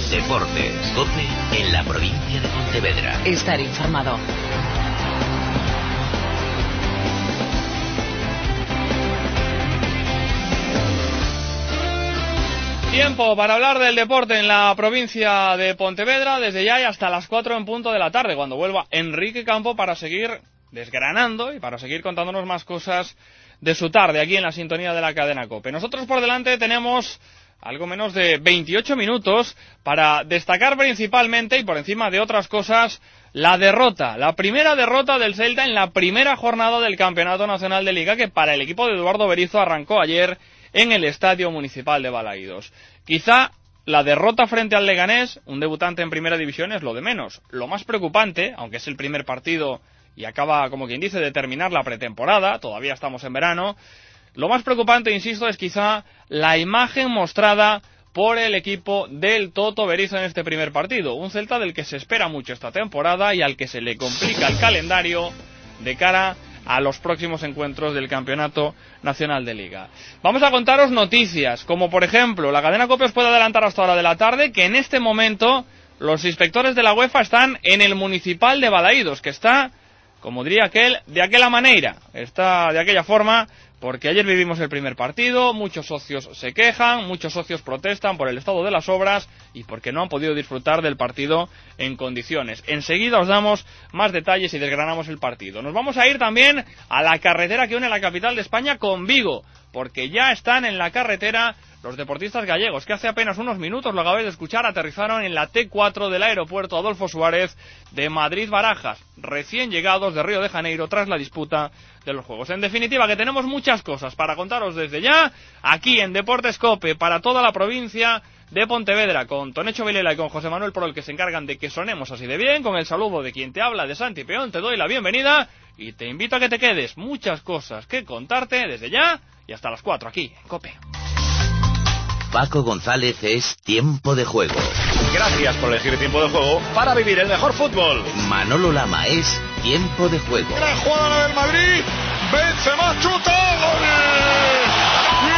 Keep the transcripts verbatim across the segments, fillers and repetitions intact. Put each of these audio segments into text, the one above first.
Deportes, COPE en la provincia de Pontevedra. Estar informado. Tiempo para hablar del deporte en la provincia de Pontevedra desde ya y hasta las cuatro en punto de la tarde, cuando vuelva Enrique Campo para seguir desgranando y para seguir contándonos más cosas de su tarde aquí en la sintonía de la cadena COPE. Nosotros por delante tenemos algo menos de veintiocho minutos para destacar principalmente y por encima de otras cosas la derrota, la primera derrota del Celta en la primera jornada del Campeonato Nacional de Liga, que para el equipo de Eduardo Berizzo arrancó ayer en el Estadio Municipal de Balaídos. Quizá la derrota frente al Leganés, un debutante en primera división, es lo de menos. Lo más preocupante, aunque es el primer partido y acaba, como quien dice, de terminar la pretemporada, todavía estamos en verano, lo más preocupante, insisto, es quizá la imagen mostrada por el equipo del Toto Berizzo en este primer partido. Un Celta del que se espera mucho esta temporada y al que se le complica el calendario de cara a los próximos encuentros del Campeonato Nacional de Liga. Vamos a contaros noticias, como por ejemplo, la cadena COPE os puede adelantar hasta hora de la tarde que en este momento los inspectores de la UEFA están en el Municipal de Balaídos, que está, como diría aquel, de aquella manera, está de aquella forma, porque ayer vivimos el primer partido, muchos socios se quejan, muchos socios protestan por el estado de las obras y porque no han podido disfrutar del partido en condiciones. Enseguida os damos más detalles y desgranamos el partido. Nos vamos a ir también a la carretera que une la capital de España con Vigo, porque ya están en la carretera los deportistas gallegos, que hace apenas unos minutos, lo acabáis de escuchar, aterrizaron en la T cuatro del aeropuerto Adolfo Suárez de Madrid-Barajas, recién llegados de Río de Janeiro tras la disputa de los Juegos. En definitiva, que tenemos muchas cosas para contaros desde ya, aquí en Deportes COPE, para toda la provincia de Pontevedra, con Tonecho Vilela y con José Manuel Prol, que se encargan de que sonemos así de bien, con el saludo de quien te habla, de Santi Peón. Te doy la bienvenida y te invito a que te quedes. Muchas cosas que contarte desde ya y hasta las cuatro aquí en COPE. Paco González es Tiempo de Juego. Gracias por elegir Tiempo de Juego para vivir el mejor fútbol. Manolo Lama es Tiempo de Juego. Gran jugada la del Madrid. Benzema chuta. ¡Gol!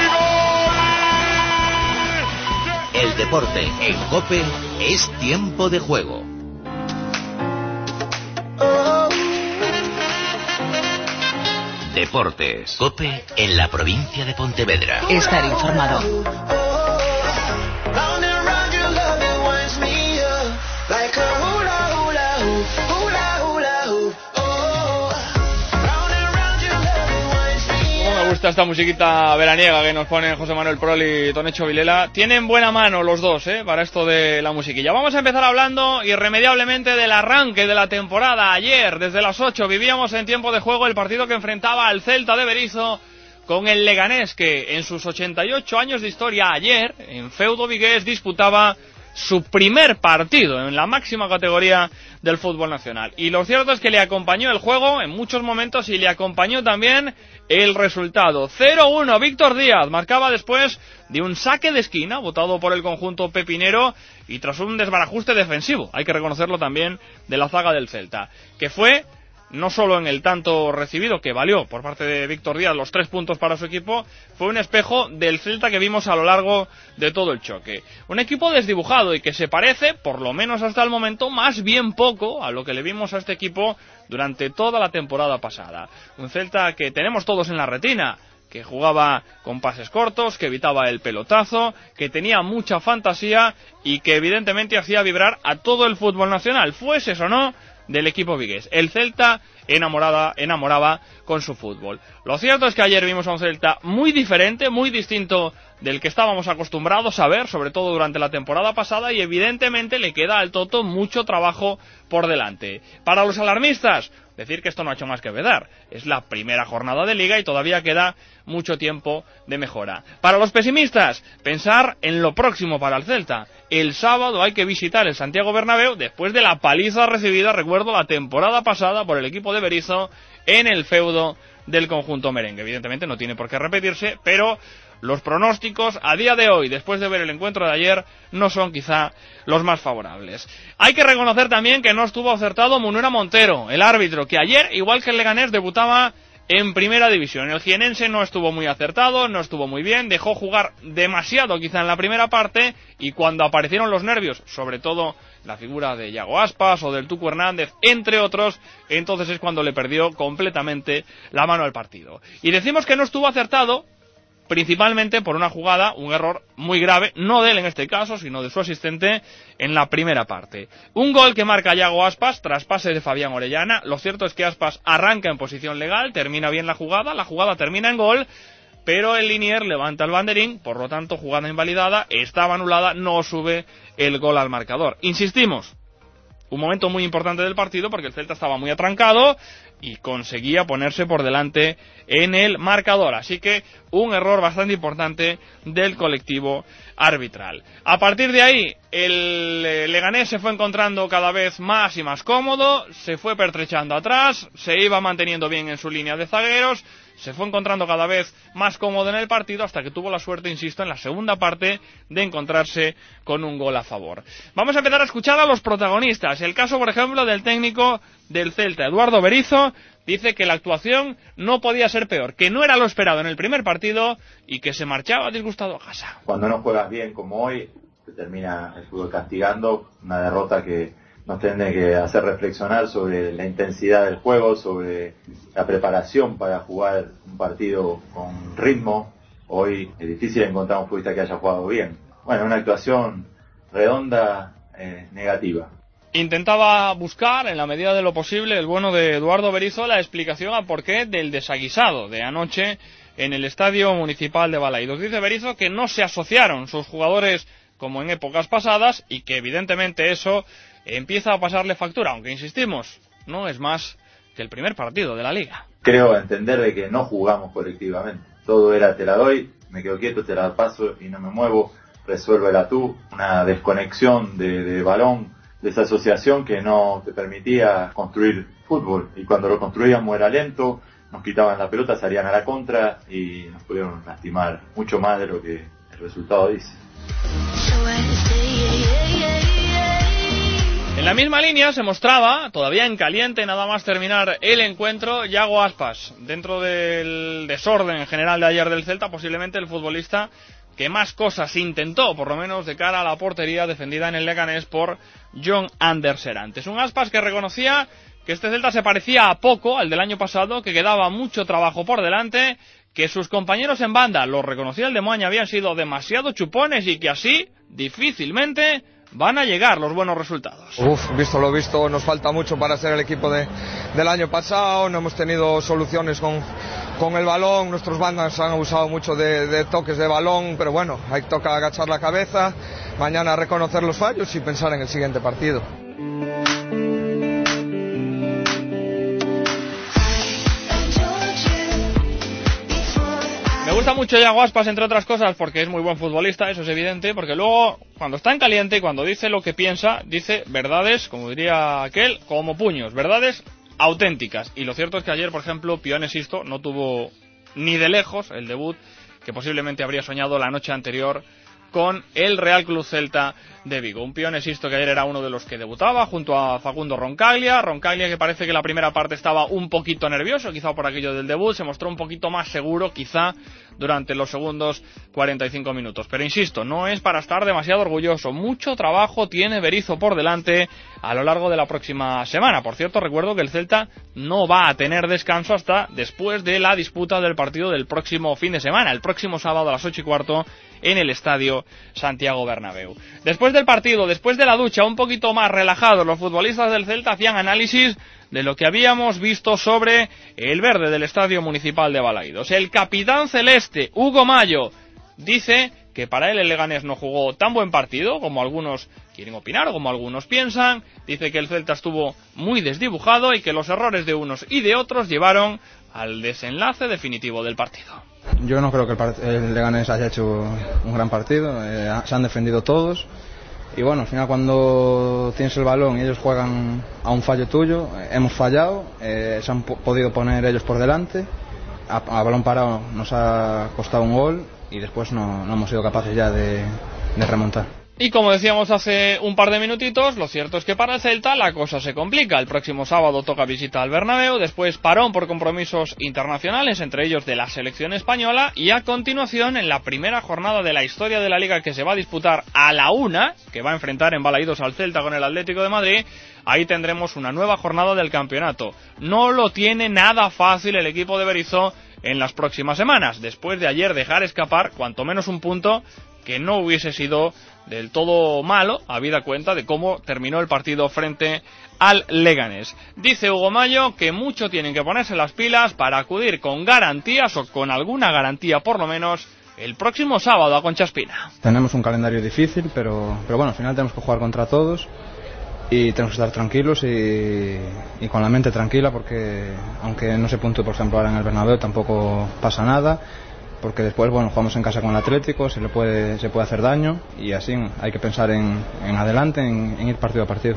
¡Y gol! El deporte en COPE es Tiempo de Juego. Deportes, COPE en la provincia de Pontevedra. Estar informado. Me gusta esta musiquita veraniega que nos ponen José Manuel Prol y Tonecho Vilela. Tienen buena mano los dos, ¿eh? Para esto de la musiquilla. Vamos a empezar hablando irremediablemente del arranque de la temporada. Ayer, desde las ocho, vivíamos en Tiempo de Juego el partido que enfrentaba al Celta de Berizzo con el Leganés, que en sus ochenta y ocho años de historia ayer, en feudo vigués, disputaba su primer partido en la máxima categoría del fútbol nacional. Y lo cierto es que le acompañó el juego en muchos momentos y le acompañó también el resultado. cero uno, Víctor Díaz marcaba después de un saque de esquina votado por el conjunto pepinero y tras un desbarajuste defensivo, hay que reconocerlo también, de la zaga del Celta, que fue no solo en el tanto recibido, que valió por parte de Víctor Díaz los tres puntos para su equipo, fue un espejo del Celta que vimos a lo largo de todo el choque. Un equipo desdibujado y que se parece, por lo menos hasta el momento, más bien poco a lo que le vimos a este equipo durante toda la temporada pasada. Un Celta que tenemos todos en la retina, que jugaba con pases cortos, que evitaba el pelotazo, que tenía mucha fantasía y que evidentemente hacía vibrar a todo el fútbol nacional, fueses o no del equipo vigués. El Celta enamorada, enamoraba con su fútbol. Lo cierto es que ayer vimos a un Celta muy diferente, muy distinto del que estábamos acostumbrados a ver, sobre todo durante la temporada pasada, y evidentemente le queda al Toto mucho trabajo por delante. Para los alarmistas, decir que esto no ha hecho más que vedar. Es la primera jornada de Liga y todavía queda mucho tiempo de mejora. Para los pesimistas, pensar en lo próximo para el Celta. El sábado hay que visitar el Santiago Bernabéu después de la paliza recibida, recuerdo, la temporada pasada por el equipo de Berizzo en el feudo del conjunto merengue. Evidentemente no tiene por qué repetirse, pero los pronósticos a día de hoy, después de ver el encuentro de ayer, no son quizá los más favorables. Hay que reconocer también que no estuvo acertado Munera Montero, el árbitro, que ayer, igual que el Leganés, debutaba en primera división. El jienense no estuvo muy acertado, no estuvo muy bien, dejó jugar demasiado quizá en la primera parte, y cuando aparecieron los nervios, sobre todo la figura de Yago Aspas o del Tucu Hernández, entre otros, entonces es cuando le perdió completamente la mano al partido. Y decimos que no estuvo acertado principalmente por una jugada, un error muy grave, no de él en este caso, sino de su asistente en la primera parte. Un gol que marca Yago Aspas tras pase de Fabián Orellana. Lo cierto es que Aspas arranca en posición legal, termina bien la jugada, la jugada termina en gol, pero el linier levanta el banderín, por lo tanto jugada invalidada, estaba anulada, no sube el gol al marcador. Insistimos, un momento muy importante del partido porque el Celta estaba muy atrancado y conseguía ponerse por delante en el marcador, así que un error bastante importante del colectivo arbitral. A partir de ahí el Leganés se fue encontrando cada vez más y más cómodo, se fue pertrechando atrás, se iba manteniendo bien en su línea de zagueros, se fue encontrando cada vez más cómodo en el partido hasta que tuvo la suerte, insisto, en la segunda parte de encontrarse con un gol a favor. Vamos a empezar a escuchar a los protagonistas. El caso, por ejemplo, del técnico del Celta, Eduardo Berizzo, dice que la actuación no podía ser peor, que no era lo esperado en el primer partido y que se marchaba disgustado a casa. Cuando no juegas bien como hoy, te termina el fútbol castigando, una derrota que nos tiene que hacer reflexionar sobre la intensidad del juego, sobre la preparación para jugar un partido con ritmo. Hoy es difícil encontrar un futbolista que haya jugado bien. Bueno, una actuación redonda, eh, negativa. Intentaba buscar, en la medida de lo posible, el bueno de Eduardo Berizzo, la explicación a por qué del desaguisado de anoche en el Estadio Municipal de Balaidos. Dice Berizzo que no se asociaron sus jugadores como en épocas pasadas y que evidentemente eso empieza a pasarle factura, aunque insistimos, no es más que el primer partido de la Liga. Creo entender de que no jugamos colectivamente. Todo era te la doy, me quedo quieto, te la paso y no me muevo, resuélvela tú. Una desconexión de, de balón, desasociación que no te permitía construir fútbol. Y cuando lo construíamos era lento, nos quitaban la pelota, salían a la contra y nos pudieron lastimar mucho más de lo que el resultado dice. En la misma línea se mostraba, todavía en caliente, nada más terminar el encuentro, Yago Aspas. Dentro del desorden general de ayer del Celta, posiblemente el futbolista que más cosas intentó, por lo menos de cara a la portería defendida en el Leganés por John Anders Serantes. Un Aspas que reconocía que este Celta se parecía a poco al del año pasado, que quedaba mucho trabajo por delante, que sus compañeros en banda, lo reconocía el de Moaña, habían sido demasiado chupones y que así, difícilmente van a llegar los buenos resultados. Uf, visto lo visto, nos falta mucho para ser el equipo de, del año pasado. No hemos tenido soluciones con, con el balón. Nuestros bandas han abusado mucho de, de toques de balón, pero bueno, hay que tocar agachar la cabeza, mañana reconocer los fallos y pensar en el siguiente partido. Me gusta mucho Yago Aspas, entre otras cosas, porque es muy buen futbolista, eso es evidente, porque luego, cuando está en caliente y cuando dice lo que piensa, dice verdades, como diría aquel, como puños, verdades auténticas. Y lo cierto es que ayer, por ejemplo, Pione Sisto no tuvo ni de lejos el debut que posiblemente habría soñado la noche anterior con el Real Club Celta de Vigo. Un Pione Sisto que ayer era uno de los que debutaba junto a Facundo Roncaglia. Roncaglia que parece que la primera parte estaba un poquito nervioso, quizá por aquello del debut, se mostró un poquito más seguro, quizá durante los segundos cuarenta y cinco minutos. Pero insisto, no es para estar demasiado orgulloso. Mucho trabajo tiene Berizzo por delante a lo largo de la próxima semana. Por cierto, recuerdo que el Celta no va a tener descanso hasta después de la disputa del partido del próximo fin de semana, el próximo sábado a las ocho y cuarto en el Estadio Santiago Bernabéu. Después del partido, después de la ducha, un poquito más relajados, los futbolistas del Celta hacían análisis de lo que habíamos visto sobre el verde del Estadio Municipal de Balaidos. El capitán celeste, Hugo Mayo, dice que para él el Leganés no jugó tan buen partido como algunos quieren opinar o como algunos piensan. Dice que el Celta estuvo muy desdibujado y que los errores de unos y de otros llevaron al desenlace definitivo del partido. Yo no creo que el, part- el Leganés haya hecho un gran partido, eh, se han defendido todos y bueno, al final cuando tienes el balón y ellos juegan a un fallo tuyo, eh, hemos fallado, eh, se han po- podido poner ellos por delante, a, a balón parado nos ha costado un gol y después no, no hemos sido capaces ya de, de remontar. Y como decíamos hace un par de minutitos, lo cierto es que para el Celta la cosa se complica. El próximo sábado toca visita al Bernabéu, después parón por compromisos internacionales, entre ellos de la selección española, y a continuación, en la primera jornada de la historia de la Liga que se va a disputar a la una, que va a enfrentar en Balaídos al Celta con el Atlético de Madrid, ahí tendremos una nueva jornada del campeonato. No lo tiene nada fácil el equipo de Berizzo en las próximas semanas, después de ayer dejar escapar cuanto menos un punto que no hubiese sido del todo malo, habida cuenta de cómo terminó el partido frente al Leganés. Dice Hugo Mallo que mucho tienen que ponerse las pilas para acudir con garantías, o con alguna garantía por lo menos, el próximo sábado a Concha Espina. Tenemos un calendario difícil, pero, pero bueno, al final tenemos que jugar contra todos y tenemos que estar tranquilos y, y con la mente tranquila, porque aunque no se puntúe, por ejemplo, ahora en el Bernabéu, tampoco pasa nada, porque después, bueno, jugamos en casa con el Atlético, se le puede se puede hacer daño, y así hay que pensar en, en adelante, en, en ir partido a partido.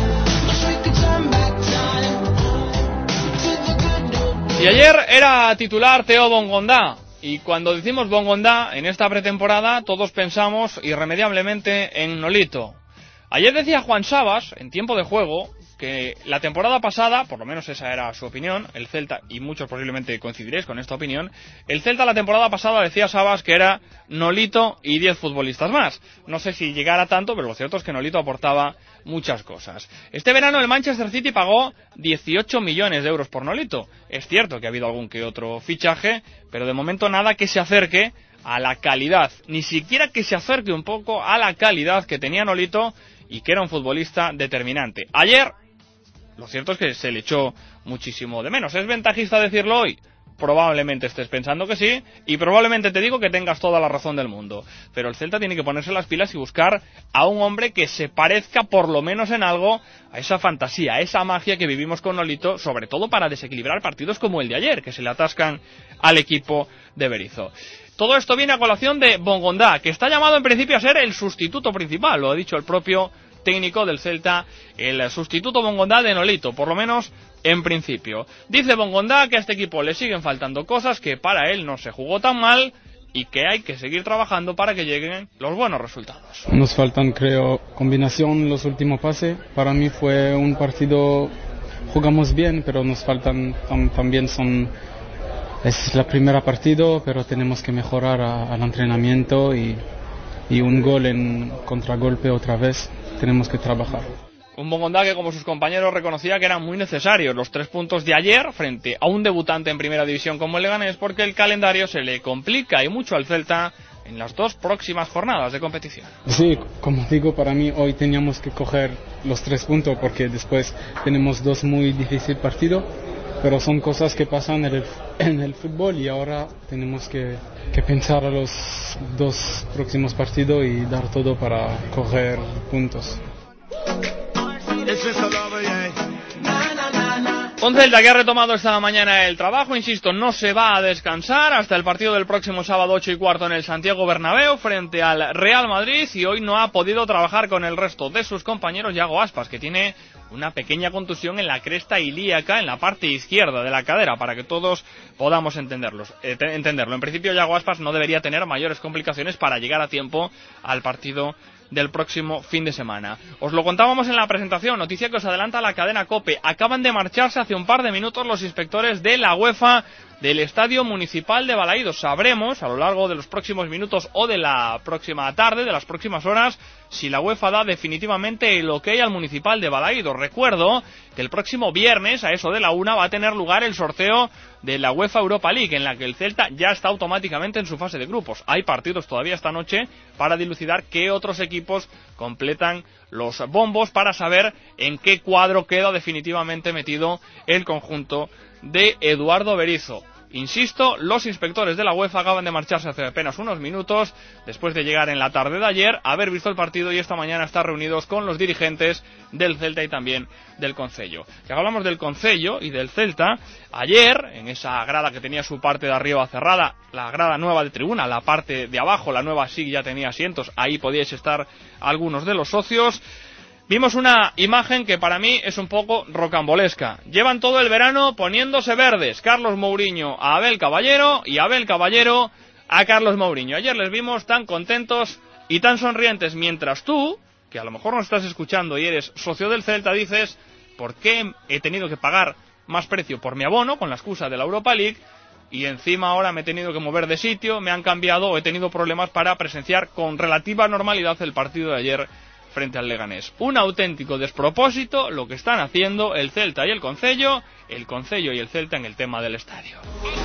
Y ayer era titular Theo Bongondá, y cuando decimos Bongondá en esta pretemporada todos pensamos irremediablemente en Nolito. Ayer decía Juan Sabas, en tiempo de juego, que la temporada pasada, por lo menos esa era su opinión, el Celta, y muchos posiblemente coincidiréis con esta opinión, el Celta la temporada pasada, decía Sabas, que era Nolito y diez futbolistas más. No sé si llegara tanto, pero lo cierto es que Nolito aportaba muchas cosas. Este verano el Manchester City pagó dieciocho millones de euros por Nolito. Es cierto que ha habido algún que otro fichaje, pero de momento nada que se acerque a la calidad, ni siquiera que se acerque un poco a la calidad que tenía Nolito y que era un futbolista determinante. Ayer, lo cierto es que se le echó muchísimo de menos. ¿Es ventajista decirlo hoy? Probablemente estés pensando que sí, y probablemente te digo que tengas toda la razón del mundo. Pero el Celta tiene que ponerse las pilas y buscar a un hombre que se parezca por lo menos en algo a esa fantasía, a esa magia que vivimos con Nolito, sobre todo para desequilibrar partidos como el de ayer, que se le atascan al equipo de Berizzo. Todo esto viene a colación de Bongondá, que está llamado en principio a ser el sustituto principal, lo ha dicho el propio técnico del Celta, el sustituto Bongondá de Nolito, por lo menos en principio. Dice Bongondá que a este equipo le siguen faltando cosas, que para él no se jugó tan mal y que hay que seguir trabajando para que lleguen los buenos resultados. Nos faltan, creo, combinación los últimos pases. Para mí fue un partido, jugamos bien, pero nos faltan tam, también son... Es la primera partido, pero tenemos que mejorar a, al entrenamiento y, y un gol en contragolpe otra vez. Tenemos que trabajar. Un Bongondá que, como sus compañeros, reconocía que eran muy necesarios los tres puntos de ayer frente a un debutante en primera división como el Leganés, porque el calendario se le complica y mucho al Celta en las dos próximas jornadas de competición. Sí, como digo, para mí hoy teníamos que coger los tres puntos porque después tenemos dos muy difíciles partidos, pero son cosas que pasan en el, en el fútbol y ahora tenemos que, que pensar a los dos próximos partidos y dar todo para coger puntos. Un Celta que ha retomado esta mañana el trabajo, insisto, no se va a descansar hasta el partido del próximo sábado ocho y cuarto en el Santiago Bernabéu frente al Real Madrid, y hoy no ha podido trabajar con el resto de sus compañeros. Yago Aspas, que tiene una pequeña contusión en la cresta ilíaca, en la parte izquierda de la cadera, para que todos podamos entenderlos, eh, entenderlo. En principio, Yago Aspas no debería tener mayores complicaciones para llegar a tiempo al partido del próximo fin de semana. Os lo contábamos en la presentación, noticia que os adelanta la cadena COPE. Acaban de marcharse hace un par de minutos los inspectores de la UEFA del Estadio Municipal de Balaídos. Sabremos a lo largo de los próximos minutos o de la próxima tarde, de las próximas horas, si la UEFA da definitivamente el ok al Municipal de Balaídos. Recuerdo que el próximo viernes, a eso de la una, va a tener lugar el sorteo de la UEFA Europa League, en la que el Celta ya está automáticamente en su fase de grupos. Hay partidos todavía esta noche para dilucidar qué otros equipos completan los bombos, para saber en qué cuadro queda definitivamente metido el conjunto de Eduardo Berizzo. Insisto, los inspectores de la UEFA acaban de marcharse hace apenas unos minutos, después de llegar en la tarde de ayer, haber visto el partido y esta mañana estar reunidos con los dirigentes del Celta y también del Concello. Ya hablamos del Concello y del Celta, ayer, en esa grada que tenía su parte de arriba cerrada, la grada nueva de tribuna, la parte de abajo, la nueva sí ya tenía asientos, ahí podíais estar algunos de los socios. Vimos una imagen que para mí es un poco rocambolesca. Llevan todo el verano poniéndose verdes. Carlos Mourinho a Abel Caballero y Abel Caballero a Carlos Mourinho. Ayer les vimos tan contentos y tan sonrientes, mientras tú, que a lo mejor nos estás escuchando y eres socio del Celta, dices, ¿por qué he tenido que pagar más precio por mi abono con la excusa de la Europa League y encima ahora me he tenido que mover de sitio, me han cambiado o he tenido problemas para presenciar con relativa normalidad el partido de ayer frente al Leganés? Un auténtico despropósito lo que están haciendo el Celta y el Concello, el Concello y el Celta en el tema del estadio.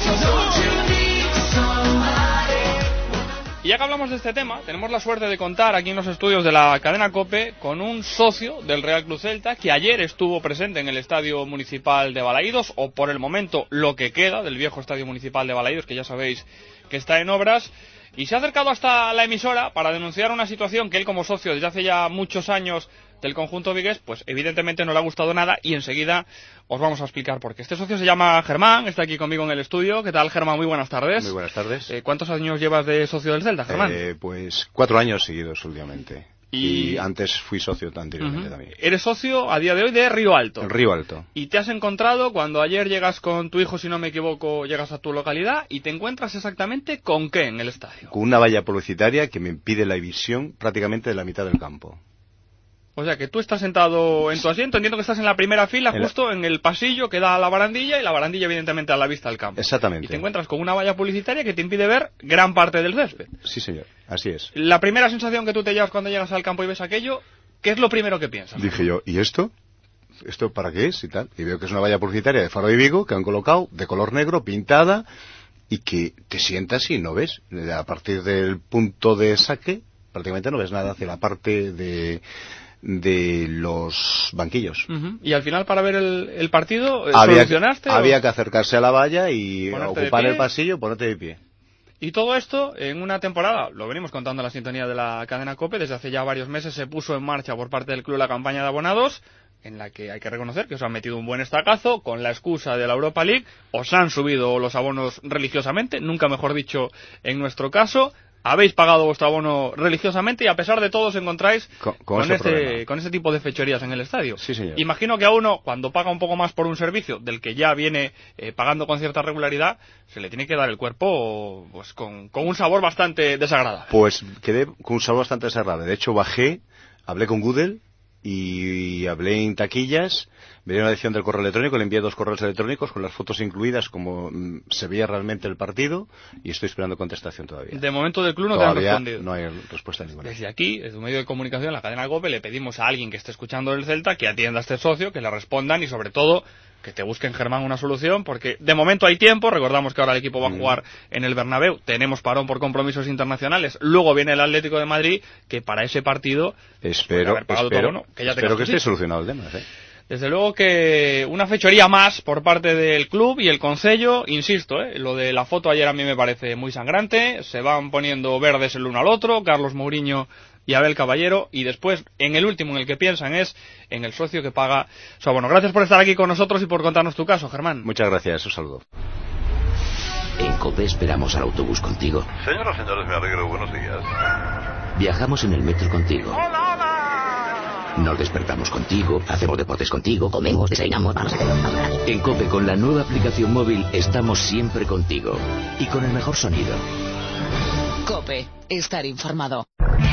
Y ya que hablamos de este tema, tenemos la suerte de contar aquí en los estudios de la cadena COPE con un socio del Real Club Celta que ayer estuvo presente en el Estadio Municipal de Balaídos, o por el momento lo que queda del viejo Estadio Municipal de Balaídos, que ya sabéis que está en obras, y se ha acercado hasta la emisora para denunciar una situación que él, como socio desde hace ya muchos años del conjunto vigués, pues evidentemente no le ha gustado nada, y enseguida os vamos a explicar por qué. Este socio se llama Germán, está aquí conmigo en el estudio. ¿Qué tal, Germán? Muy buenas tardes. Muy buenas tardes. Eh, ¿Cuántos años llevas de socio del Celta, Germán? Eh, pues cuatro años seguidos últimamente. Y... y antes fui socio anteriormente. Uh-huh. También. Eres socio a día de hoy de Río Alto. El Río Alto. Y te has encontrado cuando ayer llegas con tu hijo, si no me equivoco, llegas a tu localidad y te encuentras exactamente con qué en el estadio. Con una valla publicitaria que me impide la visión prácticamente de la mitad del campo. O sea que tú estás sentado en tu asiento, entiendo que estás en la primera fila, en justo la... en el pasillo que da a la barandilla, y la barandilla evidentemente a la vista del campo. Exactamente. Y te encuentras con una valla publicitaria que te impide ver gran parte del césped. Sí, señor, así es. La primera sensación que tú te llevas cuando llegas al campo y ves aquello, ¿qué es lo primero que piensas? Dije yo, ¿y esto? ¿Esto para qué es? Y tal. Y veo que es una valla publicitaria de Faro de Vigo que han colocado de color negro, pintada, y que te sientas y no ves. A partir del punto de saque, prácticamente no ves nada hacia la parte de... de los banquillos. Uh-huh. Y al final, para ver el, el partido, había, ¿solucionaste? Había o... que acercarse a la valla y ponerte ocupar el pasillo, ponerte de pie. Y todo esto en una temporada, lo venimos contando en la sintonía de la cadena COPE, desde hace ya varios meses se puso en marcha por parte del club la campaña de abonados, en la que hay que reconocer que os han metido un buen estacazo, con la excusa de la Europa League, os han subido los abonos religiosamente, nunca mejor dicho en nuestro caso. Habéis pagado vuestro abono religiosamente y a pesar de todo os encontráis con, con, con, este, con este tipo de fechorías en el estadio. Sí, señor. Imagino que a uno, cuando paga un poco más por un servicio del que ya viene eh, pagando con cierta regularidad, se le tiene que dar el cuerpo pues con, con un sabor bastante desagradable. Pues quedé con un sabor bastante desagradable. De hecho, bajé, hablé con Google y hablé en taquillas, me dio una edición del correo electrónico, le envié dos correos electrónicos con las fotos incluidas como mm, se veía realmente el partido, y estoy esperando contestación todavía. De momento del club no todavía te han respondido. No hay respuesta ninguna. Desde aquí, desde un medio de comunicación, la cadena COPE, le pedimos a alguien que esté escuchando el Celta que atienda a este socio, que le respondan y sobre todo que te busquen, Germán, una solución, porque de momento hay tiempo. Recordamos que ahora el equipo va a jugar mm. en el Bernabéu, tenemos parón por compromisos internacionales, luego viene el Atlético de Madrid, que para ese partido espero, espero, bono, que, ya espero que esté solucionado el tema, ¿eh? Desde luego que una fechoría más por parte del club y el concello, insisto, ¿eh? Lo de la foto ayer a mí me parece muy sangrante, se van poniendo verdes el uno al otro, Carlos Mourinho y Abel Caballero, y después, en el último en el que piensan es en el socio que paga su abono. Gracias por estar aquí con nosotros y por contarnos tu caso, Germán. Muchas gracias, un saludo. En COPE esperamos al autobús contigo. Señoras y señores, me alegro, buenos días. Viajamos en el metro contigo. ¡Hola, hola! Nos despertamos contigo, hacemos deportes contigo, comemos, desayunamos, vamos a hacer... En COPE, con la nueva aplicación móvil, estamos siempre contigo. Y con el mejor sonido. COPE, estar informado.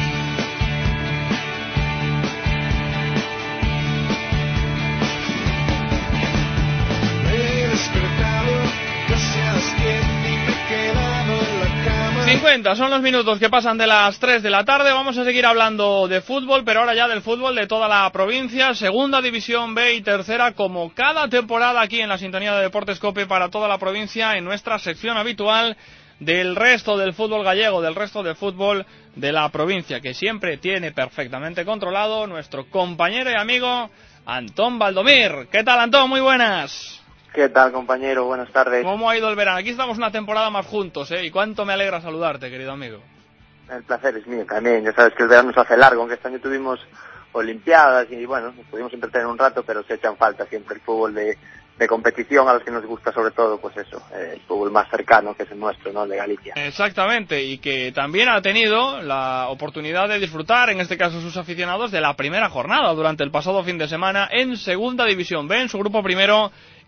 cincuenta son los minutos que pasan de las tres de la tarde. Vamos a seguir hablando de fútbol, pero ahora ya del fútbol de toda la provincia. Segunda División B y tercera, como cada temporada aquí en la sintonía de Deportes COPE para toda la provincia, en nuestra sección habitual del resto del fútbol gallego, del resto del fútbol de la provincia, que siempre tiene perfectamente controlado nuestro compañero y amigo Antón Baldomir. ¿Qué tal, Antón? Muy buenas. ¿Qué tal, compañero? Buenas tardes. ¿Cómo ha ido el verano? Aquí estamos una temporada más juntos, ¿eh? Y cuánto me alegra saludarte, querido amigo. El placer es mío también. Ya sabes que el verano se hace largo, aunque este año tuvimos olimpiadas y, bueno, nos pudimos entretener un rato, pero se echan falta siempre el fútbol de, de competición, a los que nos gusta sobre todo, pues eso, el fútbol más cercano, que es el nuestro, ¿no?, el de Galicia. Exactamente, y que también ha tenido la oportunidad de disfrutar, en este caso sus aficionados, de la primera jornada durante el pasado fin de semana en Segunda División B, en su grupo primero,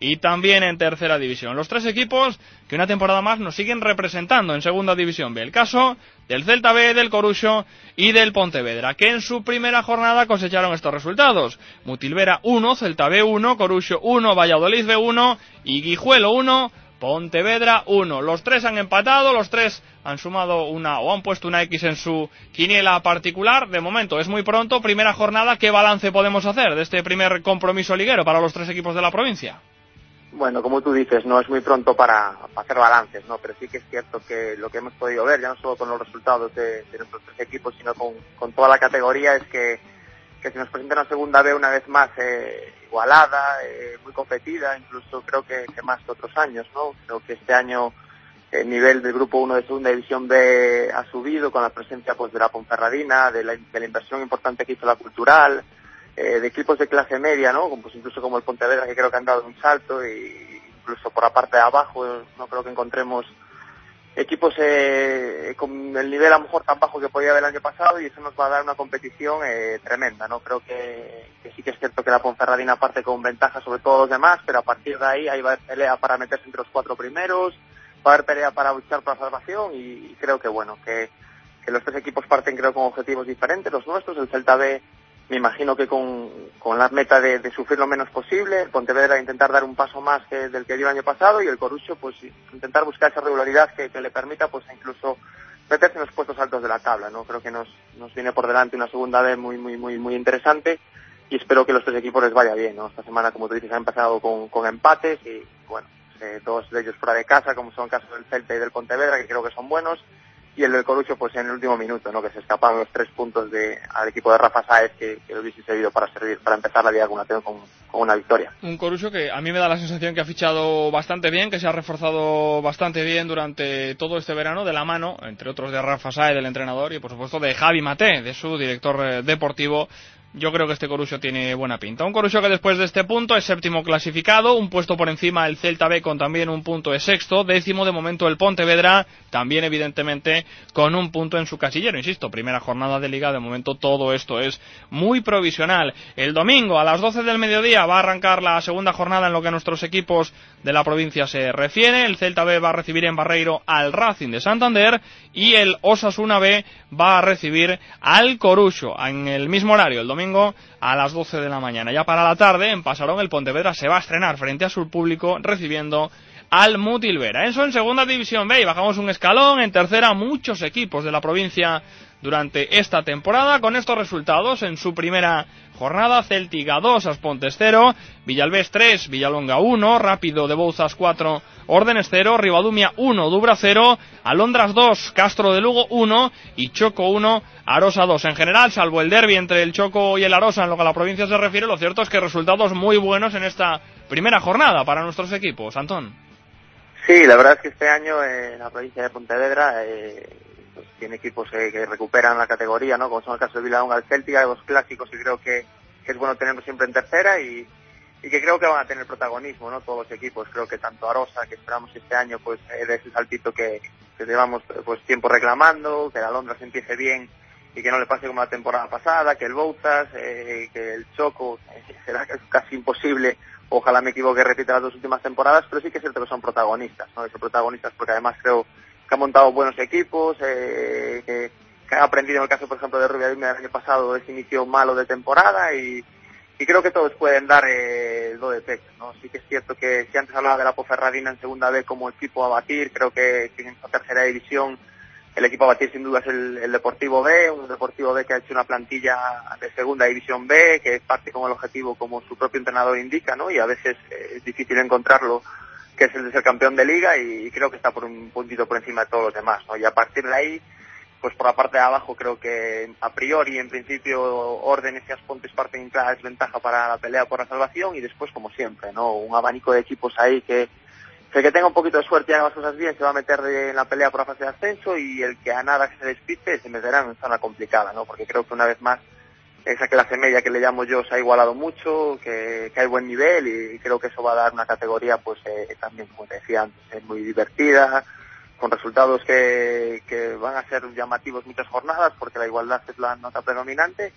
y también en tercera división. Los tres equipos que una temporada más nos siguen representando en segunda división B. El caso del Celta B, del Coruxo y del Pontevedra, que en su primera jornada cosecharon estos resultados: Mutilvera uno, Celta B uno, Coruxo uno, Valladolid B uno y Guijuelo uno, Pontevedra uno. Los tres han empatado, los tres han sumado una o han puesto una X en su quiniela particular. De momento es muy pronto, primera jornada. ¿Qué balance podemos hacer de este primer compromiso liguero para los tres equipos de la provincia? Bueno, como tú dices, no es muy pronto para, para hacer balances, ¿no? Pero sí que es cierto que lo que hemos podido ver, ya no solo con los resultados de, de nuestros tres equipos, sino con, con toda la categoría, es que, que se nos presenta una segunda B una vez más eh, igualada, eh, muy competida, incluso creo que, que más que otros años, ¿no? Creo que este año el nivel del grupo uno de segunda división B ha subido con la presencia pues de la Ponferradina, de la, de la inversión importante que hizo la Cultural, eh, de equipos de clase media, ¿no? Pues incluso como el Pontevedra, que creo que han dado un salto, y incluso por la parte de abajo no creo que encontremos equipos eh, con el nivel a lo mejor tan bajo que podía haber el año pasado, y eso nos va a dar una competición eh, tremenda, ¿no? Creo que, que sí que es cierto que la Ponferradina parte con ventaja sobre todos los demás, pero a partir de ahí ahí va a haber pelea para meterse entre los cuatro primeros, va a haber pelea para luchar por la salvación, y, y creo que bueno, que, que los tres equipos parten creo con objetivos diferentes, los nuestros. El Celta B me imagino que con, con la meta de, de sufrir lo menos posible, el Pontevedra intentar dar un paso más que del que dio el año pasado, y el Coruxo pues intentar buscar esa regularidad que, que le permita pues incluso meterse en los puestos altos de la tabla, ¿no? Creo que nos, nos viene por delante una segunda vez muy muy muy muy interesante, y espero que los tres equipos les vaya bien, ¿no? Esta semana, como tú dices, han empezado con, con empates, y bueno, eh, dos de ellos fuera de casa, como son el caso del Celta y del Pontevedra, que creo que son buenos, y el del Coruxo pues en el último minuto, ¿no? Que se escaparon los tres puntos de al equipo de Rafa Sáez, que, que lo hubiese servido para servir para empezar la liga con una, con, con una victoria. Un Coruxo que a mí me da la sensación que ha fichado bastante bien, que se ha reforzado bastante bien durante todo este verano, de la mano, entre otros, de Rafa Sáez, del entrenador, y por supuesto de Javi Maté, de su director eh, deportivo. Yo creo que este Coruxo tiene buena pinta. Un Coruxo que después de este punto es séptimo clasificado, un puesto por encima el Celta B con también un punto es sexto, décimo de momento el Pontevedra, también evidentemente con un punto en su casillero. Insisto, primera jornada de liga, de momento todo esto es muy provisional. El domingo a las doce del mediodía va a arrancar la segunda jornada en lo que a nuestros equipos de la provincia se refiere. El Celta B va a recibir en Barreiro al Racing de Santander, y el Osasuna B va a recibir al Coruxo en el mismo horario, el domingo a las doce de la mañana. Ya para la tarde, en Pasarón, el Pontevedra se va a estrenar frente a su público recibiendo al Mutilvera. Eso en segunda división B, y bajamos un escalón. En tercera, muchos equipos de la provincia durante esta temporada con estos resultados en su primera jornada: Céltiga dos, Aspontes cero, Villalbés tres, Villalonga uno, Rápido de Bouzas cuatro, Órdenes cero, Ribadumia uno, Dubra cero, Alondras dos, Castro de Lugo uno y Choco uno, Arosa dos. En general, salvo el derbi entre el Choco y el Arosa en lo que a la provincia se refiere, lo cierto es que resultados muy buenos en esta primera jornada para nuestros equipos. Antón. Sí, la verdad es que este año en eh, la provincia de Pontevedra eh, pues tiene equipos eh, que recuperan la categoría, ¿no? Como son el caso de Villalonga, el Céltiga, los clásicos, y creo que, que es bueno tenerlos siempre en tercera, y, y que creo que van a tener protagonismo, ¿no? Todos los equipos. Creo que tanto Arosa, que esperamos este año pues eh, de ese saltito que, que llevamos pues tiempo reclamando, que la Alondra se empiece bien y que no le pase como la temporada pasada, que el Bouzas, eh, que el Choco, eh, será casi imposible. Ojalá me equivoque, repita las dos últimas temporadas, pero sí que es cierto que son protagonistas, ¿no? Son protagonistas porque además creo que han montado buenos equipos, eh, que, que han aprendido, en el caso, por ejemplo, de Rubia Dime del año pasado, ese inicio malo de temporada, y, y creo que todos pueden dar eh, el do de pecho, ¿no? Sí que es cierto que si antes hablaba de la Ponferradina en segunda B como equipo a batir, creo que, que en esta tercera división el equipo a batir sin duda es el, el Deportivo B, un Deportivo B que ha hecho una plantilla de segunda división B, que parte con el objetivo como su propio entrenador indica, ¿no? Y a veces eh, es difícil encontrarlo, que es el de ser campeón de liga, y creo que está por un puntito por encima de todos los demás, ¿no? Y a partir de ahí, pues por la parte de abajo creo que a priori, en principio, Órdenes y Aspontes parten en clara desventaja para la pelea por la salvación, y después, como siempre, ¿no? Un abanico de equipos ahí que el que tenga un poquito de suerte y haga las cosas bien se va a meter en la pelea por la fase de ascenso, y el que a nada que se despiste se meterá en zona complicada, ¿no? Porque creo que una vez más esa clase media que le llamo yo se ha igualado mucho, que, que hay buen nivel, y creo que eso va a dar una categoría pues eh, también, como te decía antes, muy divertida, con resultados que, que van a ser llamativos muchas jornadas, porque la igualdad es la nota predominante,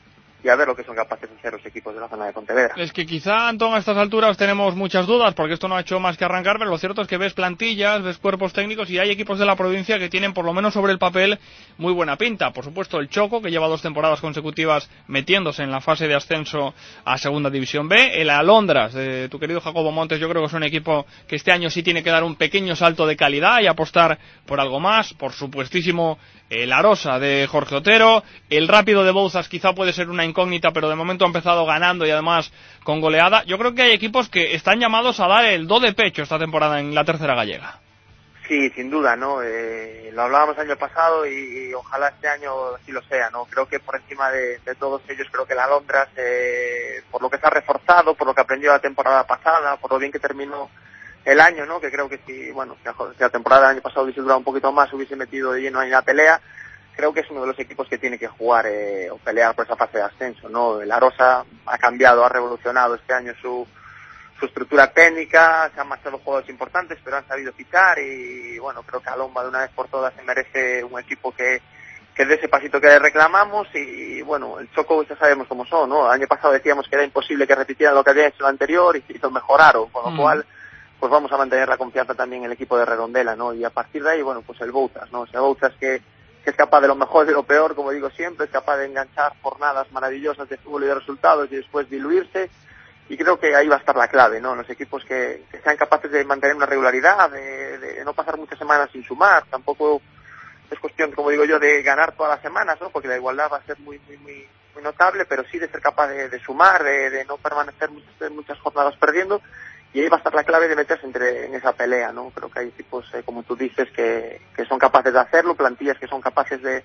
y a ver lo que son capaces de hacer los equipos de la zona de Pontevedra. Es que quizá, Antón, a estas alturas tenemos muchas dudas, porque esto no ha hecho más que arrancar, pero lo cierto es que ves plantillas, ves cuerpos técnicos y hay equipos de la provincia que tienen, por lo menos sobre el papel, muy buena pinta. Por supuesto, el Choco, que lleva dos temporadas consecutivas metiéndose en la fase de ascenso a Segunda División B. El Alondras, de tu querido Jacobo Montes, yo creo que es un equipo que este año sí tiene que dar un pequeño salto de calidad y apostar por algo más. Por supuestísimo, el Arosa de Jorge Otero. El Rápido de Bouzas quizá puede ser una incógnita, pero de momento ha empezado ganando y además con goleada. Yo creo que hay equipos que están llamados a dar el do de pecho esta temporada en la tercera gallega. Sí, sin duda, ¿no? Eh, lo hablábamos el año pasado y, y ojalá este año sí lo sea, ¿no? Creo que por encima de, de todos ellos, creo que el Alondras, eh, por lo que se ha reforzado, por lo que aprendió la temporada pasada, por lo bien que terminó el año, ¿no? Que creo que si, bueno, si la temporada del año pasado hubiese durado un poquito más, hubiese metido de lleno ahí en la pelea. Creo que es uno de los equipos que tiene que jugar eh, o pelear por esa fase de ascenso, ¿no? El Arosa ha cambiado, ha revolucionado este año su, su estructura técnica, se han marchado jugadores importantes, pero han sabido fichar y, bueno, creo que Alomba de una vez por todas se merece un equipo que, que dé ese pasito que le reclamamos y, bueno, el Choco ya sabemos cómo son, ¿no? El año pasado decíamos que era imposible que repitieran lo que habían hecho el anterior y lo mejoraron, con lo mm. cual, pues vamos a mantener la confianza también en el equipo de Redondela, ¿no? Y a partir de ahí, bueno, pues el Bouzas, ¿no? O sea, Bouzas que que es capaz de lo mejor y de lo peor, como digo siempre, es capaz de enganchar jornadas maravillosas de fútbol y de resultados y después diluirse, y creo que ahí va a estar la clave, ¿no? Los equipos que, que sean capaces de mantener una regularidad, de, de no pasar muchas semanas sin sumar, tampoco es cuestión, como digo yo, de ganar todas las semanas, ¿no? Porque la igualdad va a ser muy muy muy, muy notable, pero sí de ser capaz de, de sumar, de, de no permanecer muchas, muchas jornadas perdiendo, y ahí va a estar la clave de meterse entre en esa pelea, ¿no? Creo que hay equipos, eh, como tú dices, que, que son capaces de hacerlo, plantillas que son capaces de,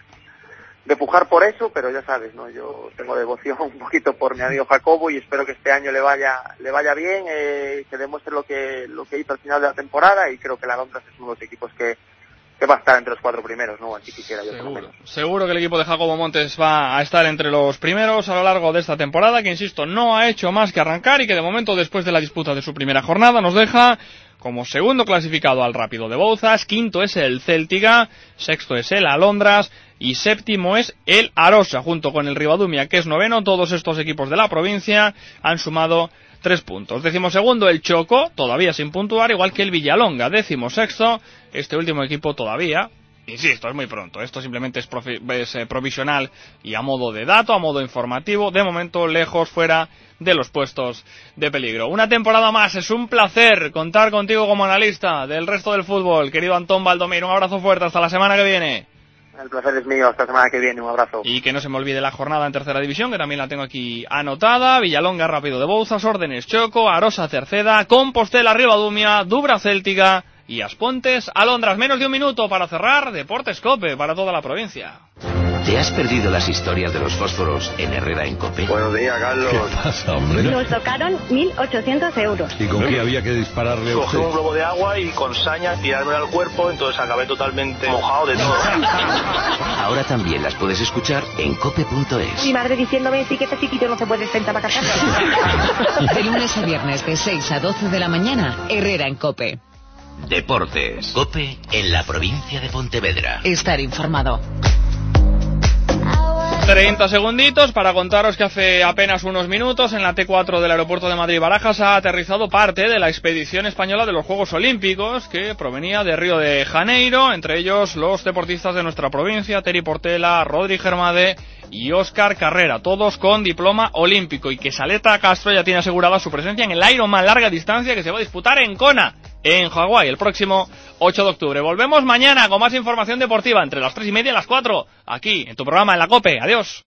de pujar por eso, pero ya sabes, ¿no? Yo tengo devoción un poquito por mi amigo Jacobo y espero que este año le vaya le vaya bien, eh, que demuestre lo que lo que hizo al final de la temporada, y creo que la Alondras es uno de los equipos que que va a estar entre los cuatro primeros, ¿no? Así quisiera yo. Seguro, seguro que el equipo de Jacobo Montes va a estar entre los primeros a lo largo de esta temporada, que insisto, no ha hecho más que arrancar y que de momento, después de la disputa de su primera jornada, nos deja como segundo clasificado al Rápido de Bouzas, quinto es el Céltiga, sexto es el Alondras y séptimo es el Arosa, junto con el Ribadumia, que es noveno. Todos estos equipos de la provincia han sumado tres puntos. Décimo segundo el Choco, todavía sin puntuar, igual que el Villalonga. Décimo sexto, este último equipo todavía, insisto, es muy pronto. Esto simplemente es, profi- es eh, provisional y a modo de dato, a modo informativo. De momento, lejos, fuera de los puestos de peligro. Una temporada más, es un placer contar contigo como analista del resto del fútbol. Querido Antón Baldomir, un abrazo fuerte, hasta la semana que viene. El placer es mío, hasta la semana que viene, un abrazo. Y que no se me olvide la jornada en tercera división, que también la tengo aquí anotada. Villalonga, Rápido de Bouzas, Órdenes Choco, Arosa Cerceda, Compostela Ribadumia, Dubra Céltica y Aspontes Alondras. Menos de un minuto para cerrar Deportes Cope para toda la provincia. ¿Te has perdido las historias de los fósforos en Herrera en Cope? Buenos días, Carlos. ¿Qué pasa, hombre? Nos tocaron mil ochocientos euros. ¿Y con qué había que dispararle a Cogí usted? un globo de agua y con saña tirarme al cuerpo, entonces acabé totalmente mojado de todo. Ahora también las puedes escuchar en cope punto es. Mi madre diciéndome, sí que este chiquito no se puede sentar para casarse. De lunes a viernes de seis a doce de la mañana, Herrera en Cope. Deportes. Cope en la provincia de Pontevedra. Estar informado. treinta segunditos para contaros que hace apenas unos minutos en la T cuatro del aeropuerto de Madrid-Barajas ha aterrizado parte de la expedición española de los Juegos Olímpicos, que provenía de Río de Janeiro, entre ellos los deportistas de nuestra provincia, Teri Portela, Rodri Germade y Óscar Carrera, todos con diploma olímpico, y que Saleta Castro ya tiene asegurada su presencia en el Ironman larga distancia que se va a disputar en Kona, en Hawái, el próximo ocho de octubre. Volvemos mañana con más información deportiva entre las tres y media y las cuatro, aquí en tu programa en la COPE. Adiós.